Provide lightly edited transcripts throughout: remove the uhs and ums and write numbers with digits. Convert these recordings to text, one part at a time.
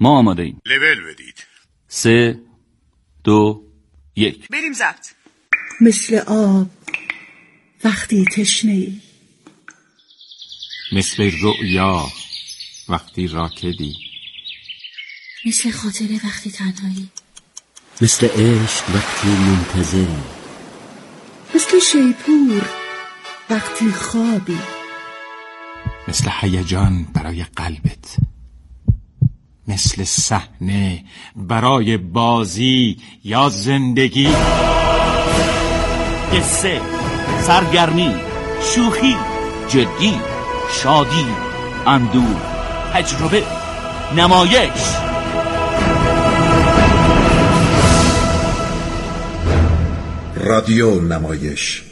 ما آماده ایم. لول بدید. 3 2 1 بریم ضبط. مثل آب وقتی تشنه‌ای، مثل رؤیا وقتی راکدی، مثل خاطره وقتی تنهایی، مثل عشق وقتی منتظری، مثل شیپور وقتی خوابی، مثل هیجان برای قلبت، مثل صحنه برای بازی یا زندگی. قصه، سرگرمی، شوخی، جدی، شادی، اندوه، تجربه، نمایش. رادیو نمایش.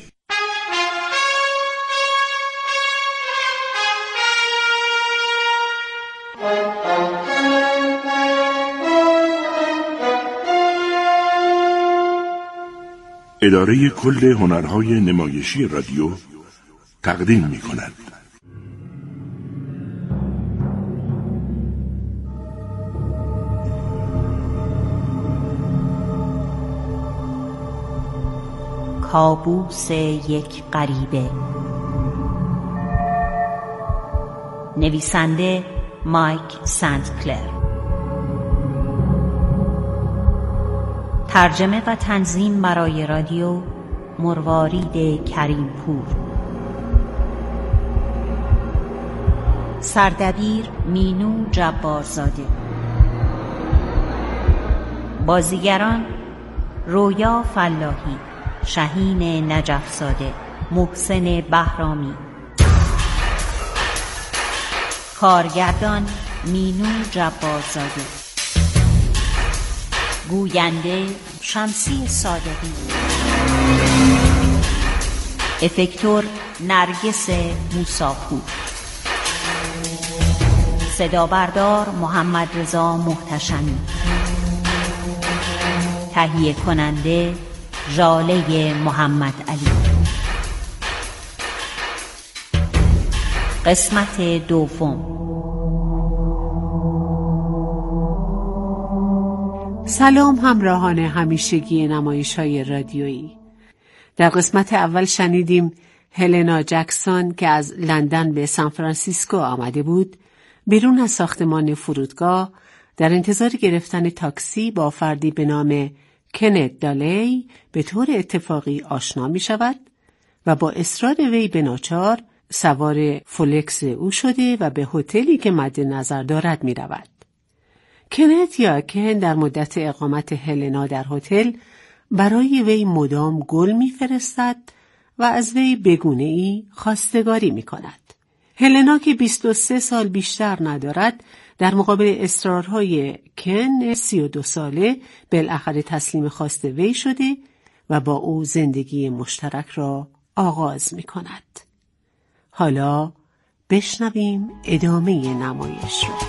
اداره کل هنرهای نمایشی رادیو تقدیم می‌کند. کابوس یک غریبه. نویسنده مایک سنت کلر. ترجمه و تنظیم برای رادیو مروارید کریم پور. سردبیر مینو جبارزاده. بازیگران رویا فلاحی، شهین نجفزاده، محسن بهرامی. کارگردان مینو جبارزاده. گوینده شمسی صادقی. افکتور نرگس موساپور. صدا بردار محمد رضا محتشمی. تهیه کننده ژاله محمد علی. قسمت دوم. سلام همراهان همیشگی نمایش‌های رادیویی. در قسمت اول شنیدیم هلنا جکسون که از لندن به سانفرانسیسکو آمده بود، بیرون از ساختمان فرودگاه در انتظار گرفتن تاکسی با فردی به نام کنت دالی به طور اتفاقی آشنا می شود و با اصرار وی به ناچار سوار فولکس او شده و به هتلی که مد نظر دارد می رود. کنت یا کن در مدت اقامت هلنا در هتل برای وی مدام گل می فرستد و از وی بگونه‌ای خواستگاری می کند. هلنا که 23 سال بیشتر ندارد در مقابل اصرارهای کن 32 ساله بالاخره تسلیم خواست وی شده و با او زندگی مشترک را آغاز می کند. حالا بشنویم ادامه نمایش را.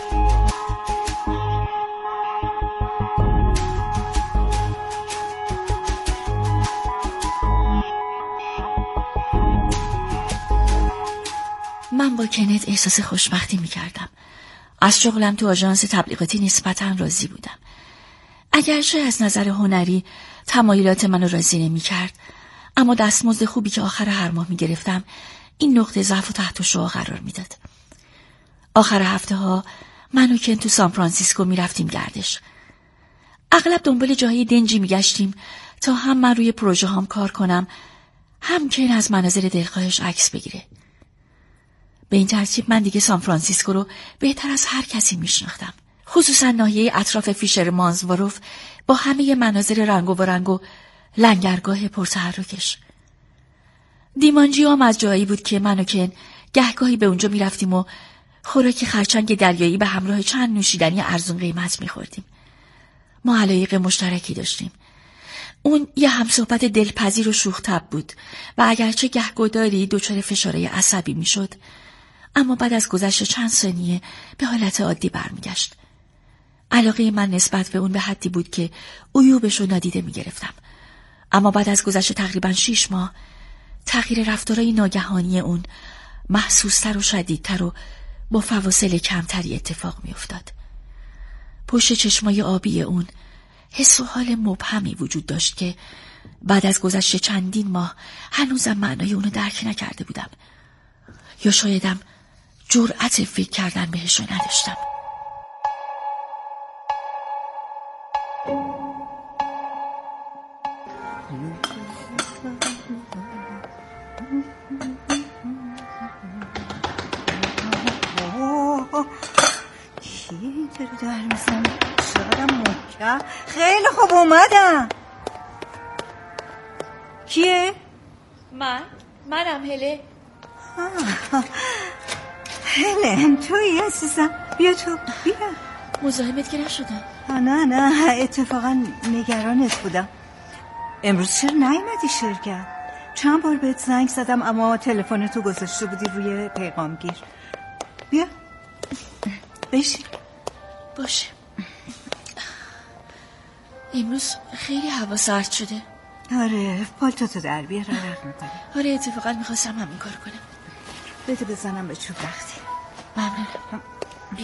من با کنت احساس خوشبختی می‌کردم. از شغلم تو آژانس تبلیغاتی نسبتاً راضی بودم. اگرچه از نظر هنری تمایلات منو راضی نمی‌کرد، اما دستمزد خوبی که آخر هر ماه می‌گرفتم این نقطه ضعف و تحت الشعاع قرار میداد. آخر هفته‌ها من و کن تو سانفرانسیسکو می‌رفتیم گردش. اغلب دنبال جاهای دنجی می‌گشتیم تا هم من روی پروژه هام کار کنم، هم کن از مناظر دلخواهش عکس بگیره. به این ترتیب من دیگه سانفرانسیسکو رو بهتر از هر کسی میشناختم، خصوصا ناحیه اطراف فیشر مانزواروف با همه مناظر رنگ و لنگرگاه پرتحرکش. دیمانجیو هم از جایی بود که من و کن گهگاهی به اونجا میرفتیم و خوراکی خرچنگ دریایی به همراه چند نوشیدنی ارزون قیمت میخوردیم. ما علایق مشترکی داشتیم. اون یه همصحبت دلپذیر و شوخ طبع بود و اگرچه گهگداری دچار فشارهای عصبی میشد، اما بعد از گذشت چند ثانیه به حالت عادی برمیگشت. علاقه من نسبت به اون به حدی بود که عیوبش رو نادیده میگرفتم، اما بعد از گذشت تقریباً 6 ماه تغییر رفتارهای ناگهانی اون محسوستر و شدیدتر و با فواصل کمتری اتفاق میافتاد. پشت چشمای آبی اون حس و حال مبهمی وجود داشت که بعد از گذشت چندین ماه هنوزم معنای اونو درک نکرده بودم، یا شایدم جرأت فکر کردن بهش رو نداشتم. چرا در میزن؟ شادم محکم. خیلی خوب اومدم. کیه؟ منم هله. هلن تویی عزیزم، بیا تو بیا. مزاحمت که نشدم؟ نه اتفاقا نگرانت بودم. امروز چرا نیومدی شرکت؟ چند بار بهت زنگ زدم اما تلفنتو گذاشته بودی روی پیغامگیر. بیا بشین. باشه. امروز خیلی هوا سرد شده. آره پالتوتو در بیار رق میکنی. آره اتفاقا میخواستم همین کار کنم. بده بزنم به چوب رختی. ممنونم. بیا.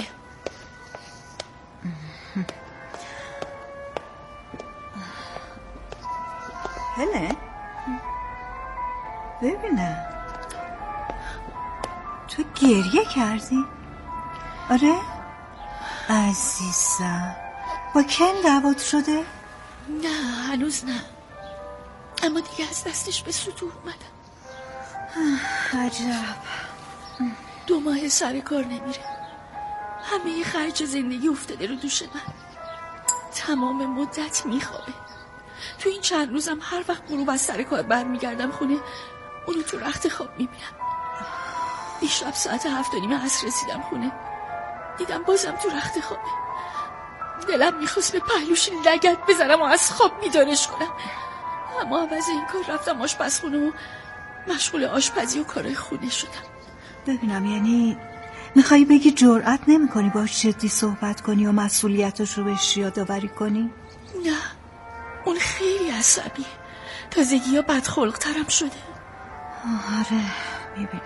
هله ببینم تو گریه کردی؟ آره؟ عزیزم با کن دعوات شده؟ نه هنوز نه، اما دیگه از دستش به سطوح اومدم. عجب. 2 ماه سر کار نمیره، همه خرج زندگی افتاده رو دوش من. تمام مدت میخوابه. تو این چند روزم هر وقت غروب از سر کار برمیگردم خونه اونو تو رخت خواب میبینم. دیشب ساعت 7:30 عصر رسیدم خونه، دیدم بازم تو رخت خوابه. دلم میخواست به پهلوش لگد بزنم و از خواب بیدارش کنم، اما عوض این کار رفتم آشپزخونه و مشغول آشپزی و کارهای خونه شدم. ببینم یعنی میخوایی بگی جرأت نمی کنی باش جدی صحبت کنی و مسئولیتش رو بهش یادآوری کنی؟ نه اون خیلی عصبیه، تازگی ها بدخلق ترم شده. آره میبینم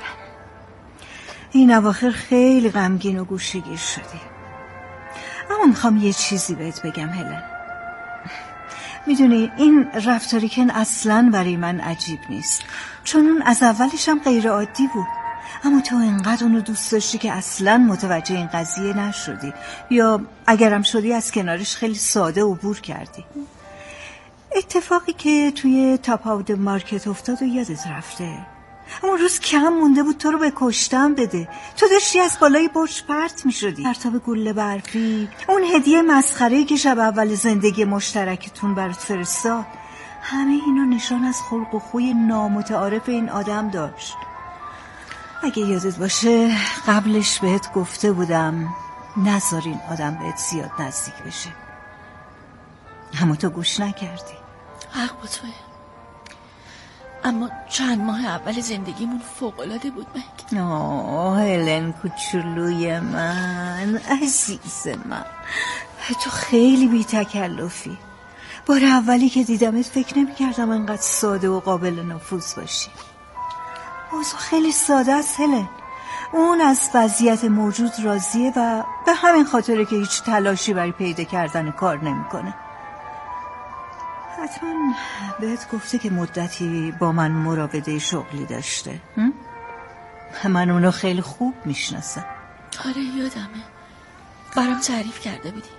این اواخر خیلی غمگین و گوشه‌گیر شدی. اما میخوام یه چیزی بهت بگم هلن. میدونی این رفتاری که اصلاً برای من عجیب نیست، چون اون از اولش هم غیر عادی بود، اما تو انقدر اونو دوست داشتی که اصلاً متوجه این قضیه نشدی، یا اگرم شدی از کنارش خیلی ساده عبور کردی. اتفاقی که توی تاپ آف مارکت افتاد و یادت رفته؟ اون روز کم مونده بود تو رو به کشتن بده، تو داشتی از بالای برج پرت می شدی. پرتاب گوله برفی، اون هدیه مسخره‌ای که شب اول زندگی مشترکتون برات فرستاد، همه اینا نشان از خلق و خوی نامتعارف این آدم داشت. اگه یادت باشه قبلش بهت گفته بودم نذار این آدم بهت زیاد نزدیک بشه، اما تو گوش نکردی. حق با توه، اما چند ماه اول زندگیمون فوق‌العاده بود مگه؟ هلن کوچولوی من، عزیز من، تو خیلی بی تکلفی. بار اولی که دیدمت فکر نمی کردم انقدر ساده و قابل نفوذ باشی. اوضاع خیلی ساده است هلن. اون از وضعیت موجود راضیه و به همین خاطره که هیچ تلاشی برای پیدا کردن کار نمی کنه. حتما بهت گفته که مدتی با من مراوده شغلی داشته. من اونو خیلی خوب میشناسم. آره یادمه، برام تعریف کرده بودی.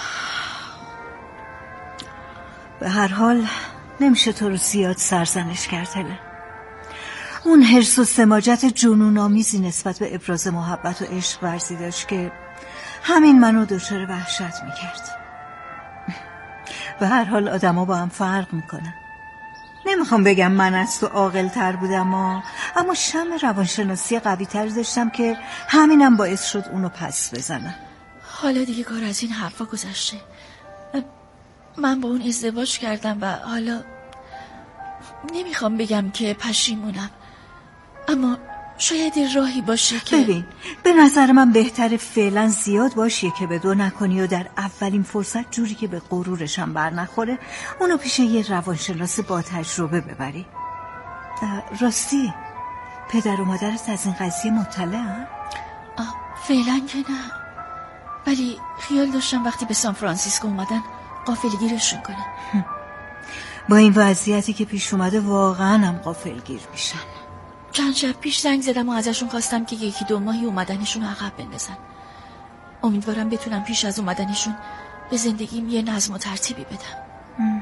به هر حال نمیشه تو رو زیاد سرزنش کرد هلن. اون حرص و سماجت جنون‌آمیزی نسبت به ابراز محبت و عشق ورزی داشت که همین منو دچار وحشت میکرد. به هر حال آدما با هم فرق میکنن. نمیخوام بگم من از تو عاقل‌تر بودم اما شم روانشناسی قوی تر داشتم که همینم باعث شد اونو پس بزنم. حالا دیگه کار از این حرفا گذشته. من با اون ازدواج کردم و حالا نمیخوام بگم که پشیمونم، اما شاید راهی باشه که ببین به نظر من بهتره فعلا زیاد باشی که به دو نکنی و در اولین فرصت جوری که به غرورشم بر نخوره اونو پیش یه روانشناس با تجربه ببری. راستی پدر و مادرت از این قضیه مطلعن؟ فعلا که نه. ولی خیال داشتم وقتی به سان فرانسیسکو اومدن غافلگیرشون کنم. با این وضعیتی که پیش اومده واقعا هم غافلگیر میشن. چند شب پیش زنگ زدم و ازشون خواستم که 1-2 ماهی اومدنشون عقب بندازن. امیدوارم بتونم پیش از اومدنشون به زندگیم یه نظم و ترتیبی بدم.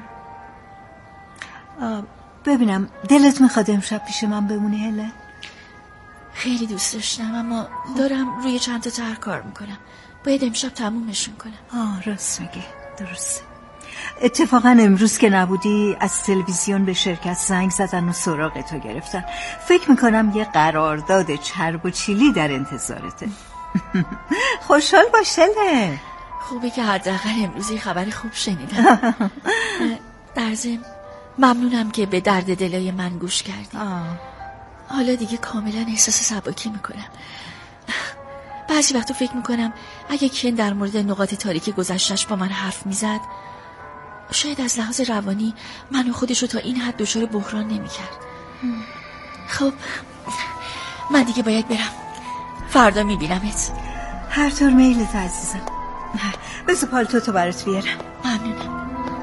ببینم دلت میخواد امشب پیش من بمونی هله؟ خیلی دوست داشتم، اما دارم روی چند تا طرح کار میکنم. باید امشب تمومشون کنم. راست میگی، درسته. اتفاقا امروز که نبودی از تلویزیون به شرکت زنگ زدن و سراغ تو گرفتن. فکر میکنم یه قرارداد چرب و چیلی در انتظارته. خوشحال باش هله. خوبه که حداقل امروز یه خبر خوب شنیدم. در ضمن ممنونم که به درد دلای من گوش کردی. حالا دیگه کاملا احساس سباکی میکنم. بعضی وقتا فکر میکنم اگه کن در مورد نقاط تاریک گذشتش با من حرف میزد، شاید از لحاظ روانی من و خودشو تا این حد دچار بحران نمیکرد. خب من دیگه باید برم. فردا میبینمت. هر طور میلت عزیزم. بذار پالتو برات بیارم. ممنونم.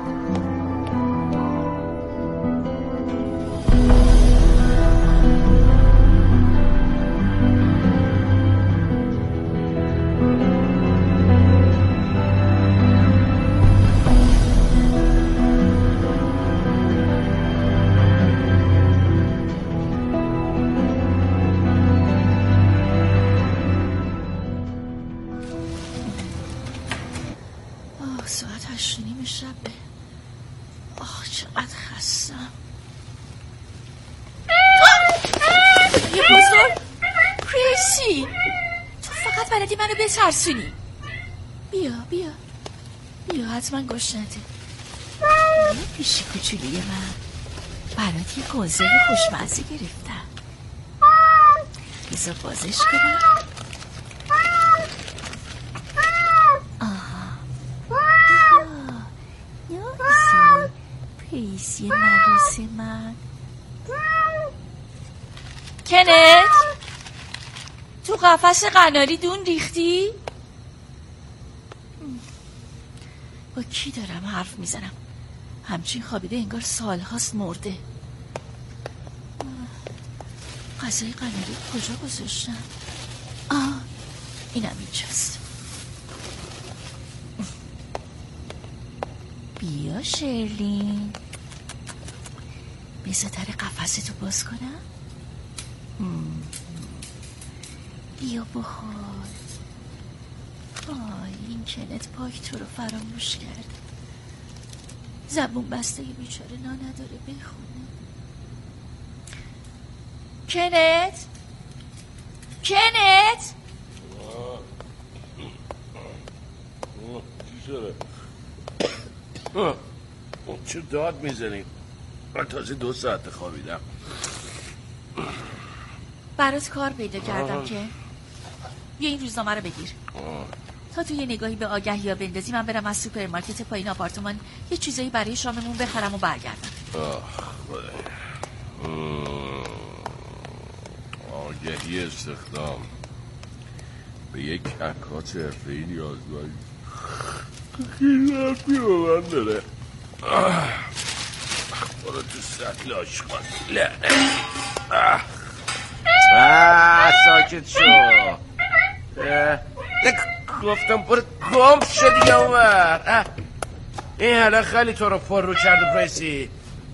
ساعت 8:30 شبه. چقدر خستم. یه بزرگ پریسی، تو فقط بلدی منو بترسونی. بیا حتما گشنته. یه پیشی کوچولی من برات یه کنسرو خوشمزه گرفتم. بذار بازش کنم. پریسی ملوس من. کنت تو قفس قناری دون ریختی؟ با کی دارم حرف میزنم؟ همچین خوابیده انگار سالهاست مرده. غذای قناری کجا گذاشتم؟ اینم اینجاست. بیا شرلین، بذار در قفستو باز کنم. بیا بخور. این کنت پاک تو رو فراموش کرد. زبون بسته یه بیچاره نا نداره بخونه. کنت چی شده؟ چه داد میزنی؟ من تازه 2 ساعت خوابیدم. برات کار پیدا کردم که بیا این روزنامه رو بگیر. تا تو یه نگاهی به آگهی ها بندازی من برم از سوپرمارکت پایین آپارتمان یه چیزایی برای شاممون بخرم و برگردم. آگهی استخدام به یک عکاس حرفه‌ای نیاز داری. خیلی حرفی به من داره. برو تو سطل آشقان. ساکت شو. گفتم برو گم شدی اومد. این حالا خیلی تو رو پر رو کرده پریسی.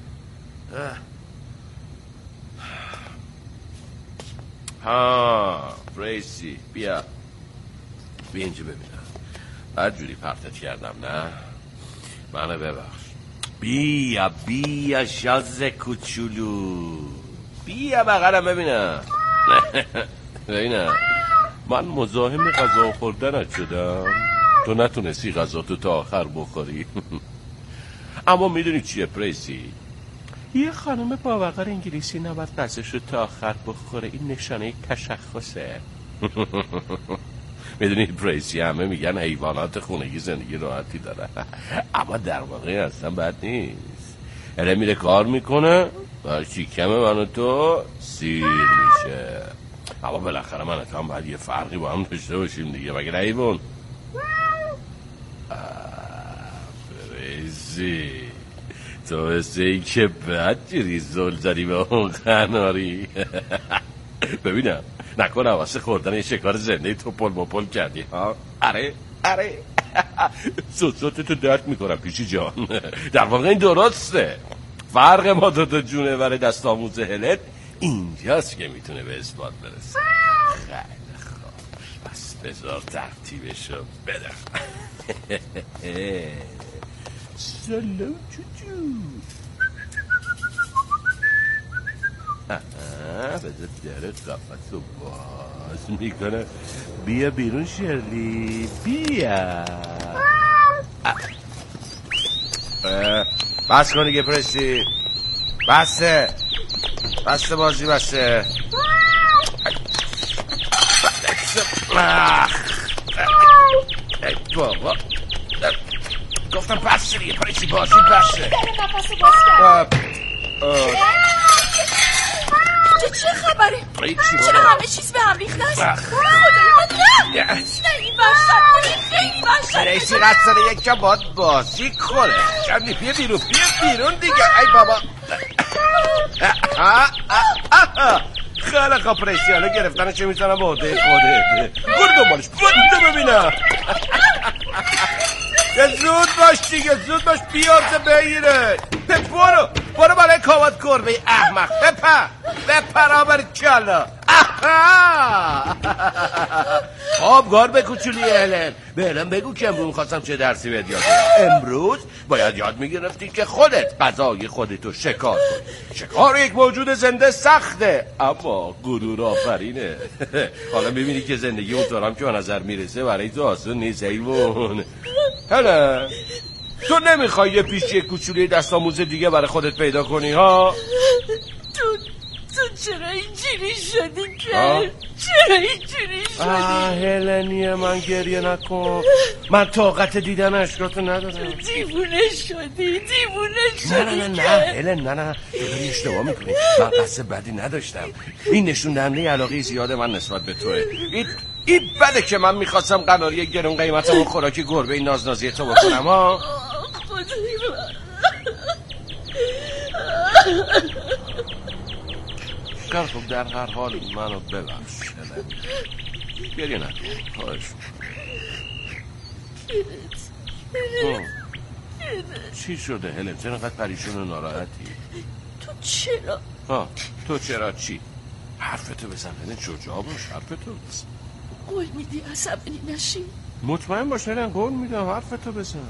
پریسی بیا اینجا ببینم. بعد جوری پرتت کردم نه؟ منو ببخش. بیا شاز کوچولو، بیا بغلم ببینم. ببینم من مزاحم غذا خوردنت شدم، تو نتونستی غذا تو تا آخر بخوری. اما میدونی چیه پریسی؟ یه خانم باوقار انگلیسی نباید غذاش رو تا آخر بخوره. این نشانه تشخصه. میدونی پریسی همه میگن حیوانات خونگی زندگی راحتی داره، اما در واقع اصلا بد نیست. هره میره کار میکنه و شکم من و تو سیر میشه. اما بالاخره من و تو هم باید یه فرقی با هم داشته باشیم دیگه، مگه نه حیوان؟ عزیزی، تو مثل این که بدجوری زل زدی به اون قناری. ببینم نکنه واسه خوردن یه شکار زنده توپل مپل کردی ها؟ اره سوتتو درد میکنم پیشی جان. در واقع این درسته. فرق ما دوتا جونور دست آموز هلن اینجاست که میتونه به اثبات برسه. خیلی خوب، پس بذار ترتیبشو بدم. سلام چوچو. بذار در قفص رو باز میکنه. بیا بیرون شرلی، بیا. بس کنی که پرستی. بسته بازی بسته. بابا گفتم بسته دیگه پرستی، بازی بسته. چه خبره؟ چرا همه چیز به هم ریخته است؟ خدای من نه این وحشت خیلی وحشت. پرستی قد سره یک جا باید بازی کنه. شرلی بیا بیرون دیگه. ای بابا خیلی خواب پرستی، حالا گرفتنه چه میزنم با عهده خوده. برو دنبالش، برو ببینم. زود باش دیگه، زود باش بیارده بگیره. برو بالای کامات کربه احمق. بپر آبر کلا. خب گربه کوچولی هلن، به هلن بگو که امروز خواستم چه درسی بهت یاد بدم. امروز باید یاد میگرفتی که خودت غذای خودتو شکار کنی. شکار یک موجود زنده سخته اما غرور آفرینه. حالا میبینی که زندگی اونطورم که به نظر میرسه برای تو آسون نیست ایوون. هلن تو نمیخوای یه پیشی کوچولی دست آموز دیگه برای خودت پیدا کنی ها؟ تو چرا اینجوری شدی که؟ چرا اینجوری شدی؟ هلنیه من گریه نکن، من طاقت دیدن اشکاتو ندارم. دیوونه شدی نه هلن نه تو داری اشتباه میکنی. من قصد بدی نداشتم. این نشون دهنده علاقه زیاد من نسبت به توه. این بده که من میخواستم قناری گرون قیمتمون خوراکی گربه این نازنازی تو بکنم ها. خب در هر حال منو ببخش هلن. گریه نکن خواهش. چی شده هلن؟ چرا انقدر پریشون و ناراحتی؟ تو چرا چی؟ حرفتو بزن هلن، شجاع باش، حرفتو بزن. قول میدی عصبانی نشی؟ مطمئن باش هلن، قول میدم، حرفتو بزن.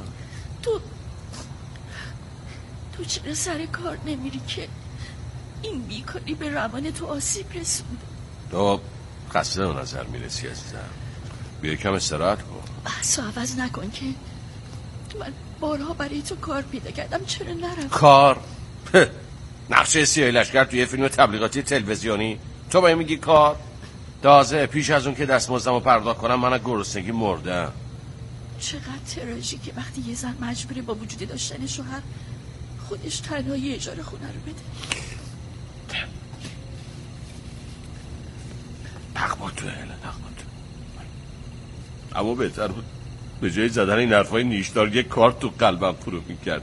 تو چرا سر کار نمیری که این بیکاری به روان تو آسیب رسونده؟ تو خسته به نظر میرسی عزیزم، بیا کم استراحت کن. بحثو عوض نکن که من بارها برای تو کار پیدا کردم، چرا نرم؟ کار؟ نقشه سیاه لشکر توی فیلم تبلیغاتی تلویزیونی تو باید میگی کار؟ تازه پیش از اون که دستمزدمو پرداخت کنم من از گرسنگی مردم. چقدر تراژیکه وقتی یه زن مجبوره با وجود داشتن شوهر خودش تنهایی اجاره خونه رو بده. حق با تو هلن، حق با تو. اما بهتر بود به جای زدن این حرفای نیشدار یک کار تو قلبم فرو میکردی.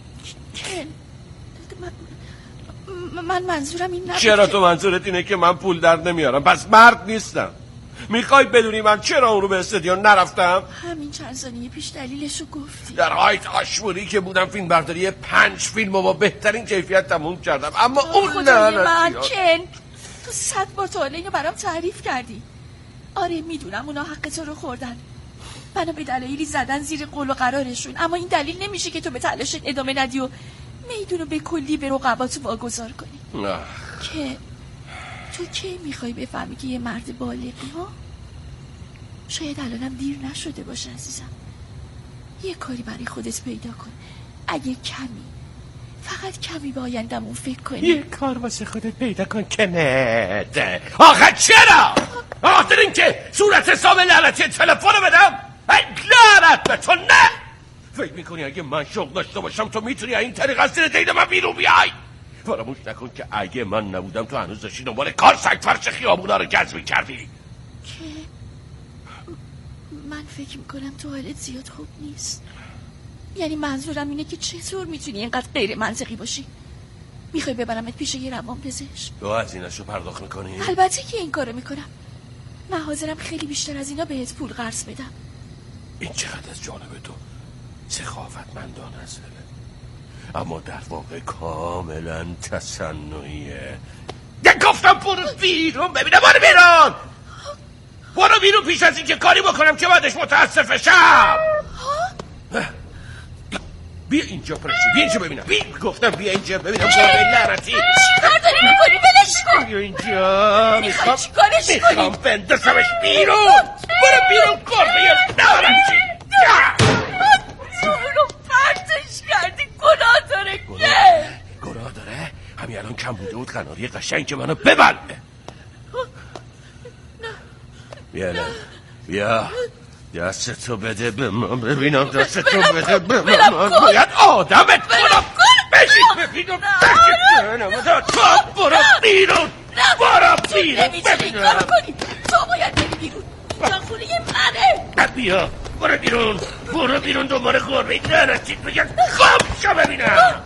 من منظورم این نبود. چرا تو منظورت اینه که من پول در نمیارم پس مرد نیستم؟ میخوای بدونی من چرا اون رو به استادیون نرفتم؟ همین چند ثانیه پیش دلیلشو گفتی. در هایت آشموری که بودم فیلم برداری 5 فیلمو با بهترین کیفیت تموم کردم، اما اون من کن تو 100 بار تا حالا اینو برام تعریف کردی. آره میدونم اونا حق تو رو خوردن، منو به دلایلی زدن زیر قول و قرارشون، اما این دلیل نمیشه که تو به تلاشت ادامه ندی و میدونو به کلی به رقباتو واگذار کنی. که تو کی میخوای بفهمی که یه مرد بالغی ها؟ شاید الانم دیر نشده باشه عزیزم. یه کاری برای خودت پیدا کن، اگه کمی، فقط کمی به آیندمون فکر کنی. یه کار واسه خودت پیدا کن که نده. آخه چرا؟ آخه این که صورت حساب لعنتی تلفن بدم؟ لعنت به تو. نه فکر میکنی اگه من شغل داشته باشم تو میتونی این طریق از زیر دید من بیرون بیای؟ فراموش نکن که اگه من نبودم تو هنوز داشتی دنبال کار سگ فرش خیابونا رو گز میکردی. که من فکر میکنم تو حالت زیاد خوب نیست. یعنی منظورم اینه که چطور میتونی اینقدر غیر منطقی باشی؟ میخوای ببرمت پیش یه روانپزشک؟ تو هزینه‌شو پرداخت میکنی؟ البته که این کارو میکنم. من حاضرم خیلی بیشتر از اینا بهت پول قرض بدم. این چقدر از جانب تو سخاوتمندانه است، اما در واقع کاملا تصنعیه. گفتم برو بیرون ببینم. برو بیرون، برو بیرون پیش از این که کاری بکنم که بعدش متاسف شم. بیا اینجا پرسی، بیا اینجا ببینم. گفتم بیا اینجا ببینم. گربه لعنتی چی کار داری میکنی؟ بلش کن. بیا اینجا. میخوای چی کارش کنی؟ میخوام بندازمش بیرون. برو بیرون گربه لعنتی. تو رو پرتش کردی. گناه داره که گناه داره؟ همین الان کم بوده بود قناری قشنگ که منو ببل. بیا دستتو بده به من ببینم. دستتو بده به من. باید آدمت کنم. بشید ببینم. برو بیرون. برو بیرون. نمیتونی این کارو کنی. تو باید بری بیرون. جا خونه منه. بیا برو بیرون. برو بیرون دوباره گربه لعنتی بگم. خب شو ببینم.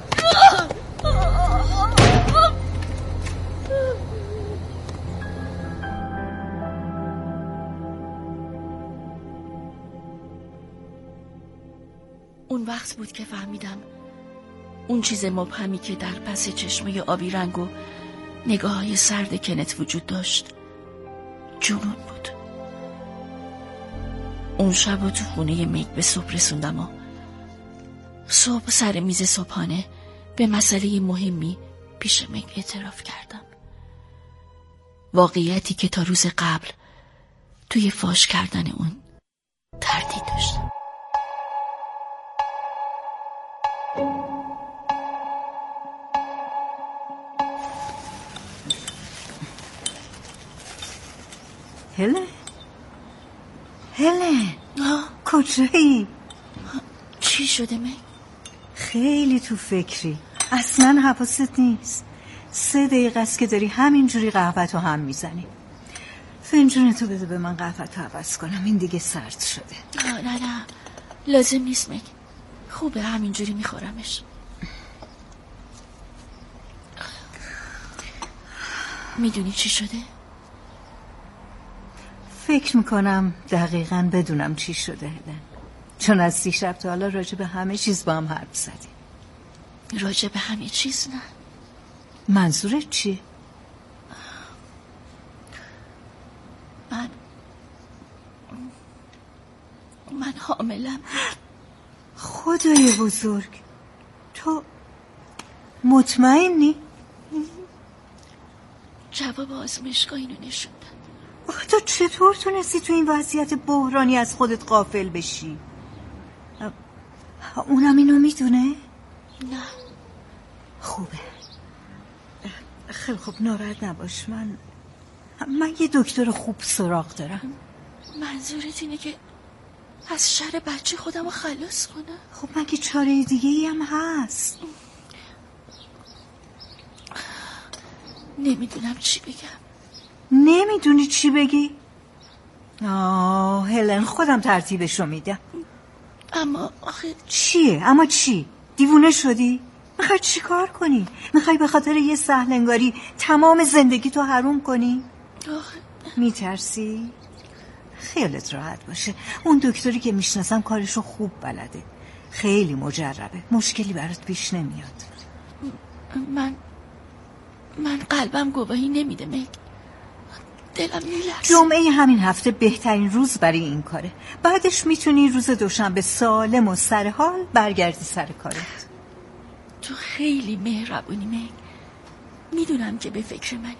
اون وقت بود که فهمیدم اون چیز مبهمی که در پس چشمه آبی رنگ و نگاه‌های سرد کنت وجود داشت جنون بود. اون شب و تو خونه میگ به صبح رسوندم و صبح سر میز صبحانه به مسئله مهمی پیش میگ اعتراف کردم. واقعیتی که تا روز قبل توی فاش کردن اون تردید داشتم. هلن کجایی؟ چی شده میگ؟ خیلی تو فکری، اصلا حواست نیست. 3 دقیقه است که داری همینجوری قهوه‌تو هم میزنی. فنجونتو بده به من قهوه‌تو عوض کنم، این دیگه سرد شده. نه لازم نیست میگ، خوبه همینجوری میخورمش. میدونی چی شده؟ فکر میکنم دقیقاً بدونم چی شده هلن، چون از دیشب تا حالا راجع به همه چیز با هم حرف زدیم. راجع به همه چیز نه. منظورت چیه؟ من حاملم. خدای بزرگ، تو مطمئنی؟ جواب آزمایشگاه اینو نشوندن. تو چطور تونستی تو این وضعیت بحرانی از خودت غافل بشی؟ اونم اینو میدونه؟ نه. خوبه، خیلی خوب، ناراحت نباش. من یه دکتر خوب سراغ دارم. منظورت اینه که از شر بچه خودم رو خلاص کنم؟ خب مگه چاره دیگه ای هم هست؟ نمیدونم چی بگم. نمیدونی چی بگی؟ هلن، خودم ترتیبشو میدم. اما آخه چیه؟ اما چی؟ دیوونه شدی؟ میخوای چی کار کنی؟ میخوای به خاطر یه سهلنگاری تمام زندگی تو حروم کنی؟ آخه میترسی؟ خیالت راحت باشه، اون دکتری که میشناسم کارشو خوب بلده، خیلی مجربه، مشکلی برات پیش نمیاد. من قلبم گواهی نمیده میگ، دلم میلرزه. جمعه همین هفته بهترین روز برای این کاره، بعدش میتونی روز دوشنبه سالم و سرحال برگردی سر کارت. تو خیلی مهربونی میگ، میدونم که به فکر منی.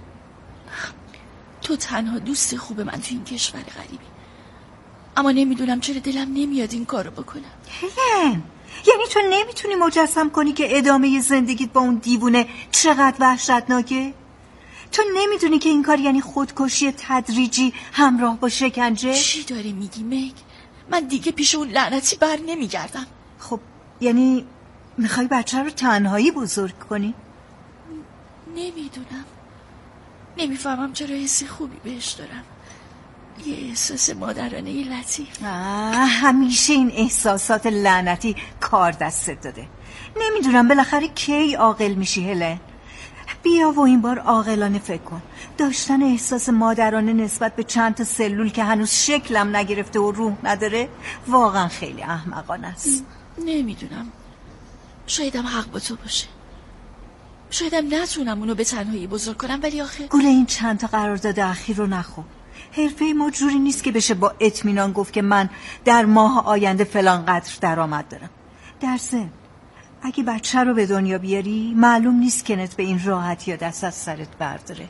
تو تنها دوست خوب من تو این کشور غریبی، اما نمیدونم چرا دلم نمیاد این کارو بکنم. هلن، یعنی تو نمیتونی مجسم کنی که ادامه زندگیت با اون دیوونه چقدر وحشتناکه؟ تو نمیدونی که این کار یعنی خودکشی تدریجی همراه با شکنجه؟ چی داری میگی میگ؟ من دیگه پیش اون لعنتی بر نمیگردم. خب یعنی میخوای بچه رو تنهایی بزرگ کنی؟ نمیدونم، نمیفهمم چرا حسی خوبی بهش دارم. یه احساس مادرانه لطیف. همیشه این احساسات لعنتی کار دستت داده. نمیدونم بالاخره کی عاقل میشی هلن؟ بیا و این بار عاقلانه فکر کن. داشتن احساس مادرانه نسبت به چند تا سلول که هنوز شکلم نگرفته و روح نداره واقعا خیلی احمقانه است. نمیدونم، شایدم حق با تو باشه، شایدم نتونم اونو به تنهایی بزرگ کنم، ولی آخه گوله این چند تا قرارداد اخیر رو نخور. حرفه ما جوری نیست که بشه با اطمینان گفت که من در ماه آینده فلان قدر درآمد دارم. در ضمن اگه بچه رو به دنیا بیاری معلوم نیست کنت به این راحتی یا دست از سرت برداره.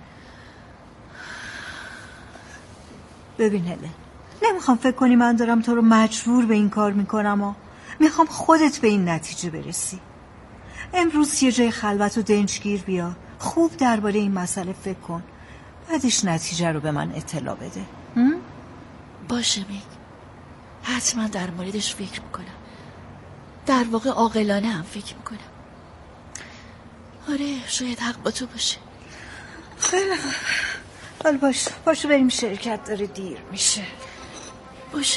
ببین هلن، نمیخوام فکر کنی من دارم تو رو مجبور به این کار میکنم و میخوام خودت به این نتیجه برسی. امروز یه جای خلوت و دنجگیر بیا، خوب درباره این مسئله فکر کن، بعدش نتیجه رو به من اطلاع بده. باشه میگ، حتما در موردش فکر میکنم، در واقع عاقلانه هم فکر میکنم. آره شاید حق با تو باشه. خیلی خوب، حالا باشه بریم، شرکت داره دیر میشه. باشه.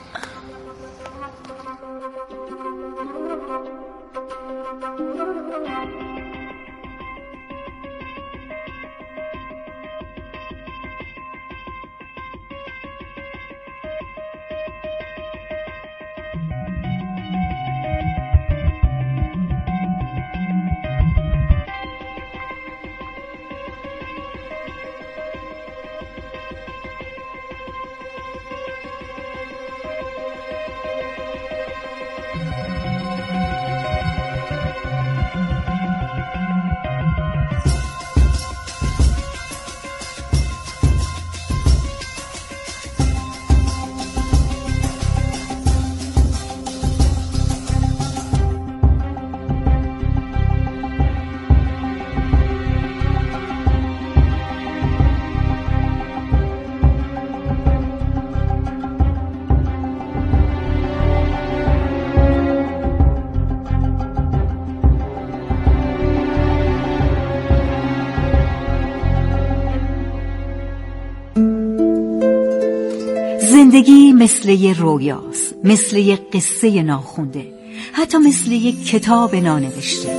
زندگی مثل یه رویاست، مثل یه قصه ناخونده، حتی مثل یه کتاب نانوشته.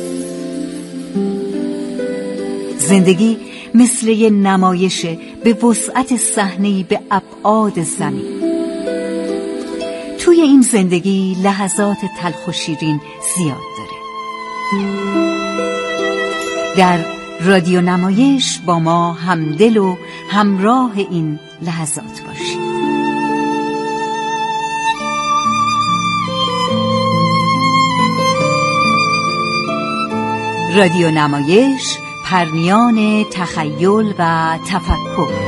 زندگی مثل یه نمایش به وسعت صحنه‌ای به ابعاد زمین. توی این زندگی لحظات تلخ و شیرین زیاد داره. در رادیو نمایش با ما همدل و همراه این لحظات باشید. رادیو نمایش، پرنیان تخیل و تفکر.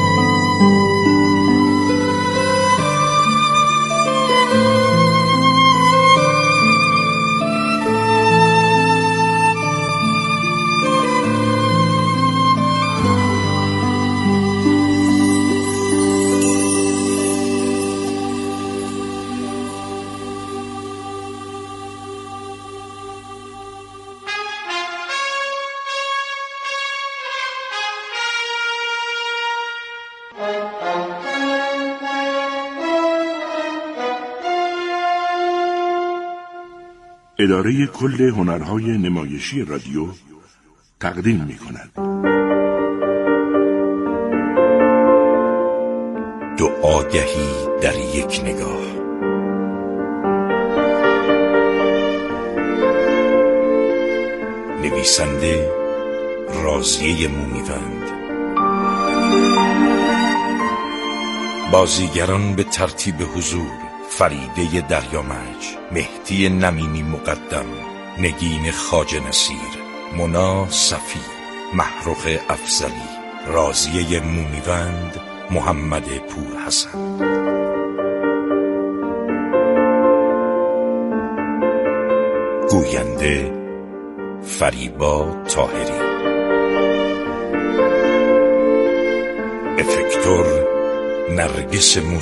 اداره کل هنرهای نمایشی رادیو تقدیم می‌کند. دو آگهی در یک نگاه. نویسنده راضیه مومیوند. بازیگران به ترتیب حضور: فریده دریامج، مهدی نمینی مقدم، نگین خواجه نصیر، مونا صفی، محروق افضلی، راضیه مومیوند، محمد پور حسن. گوینده فریبا طاهری. افکتور نرگس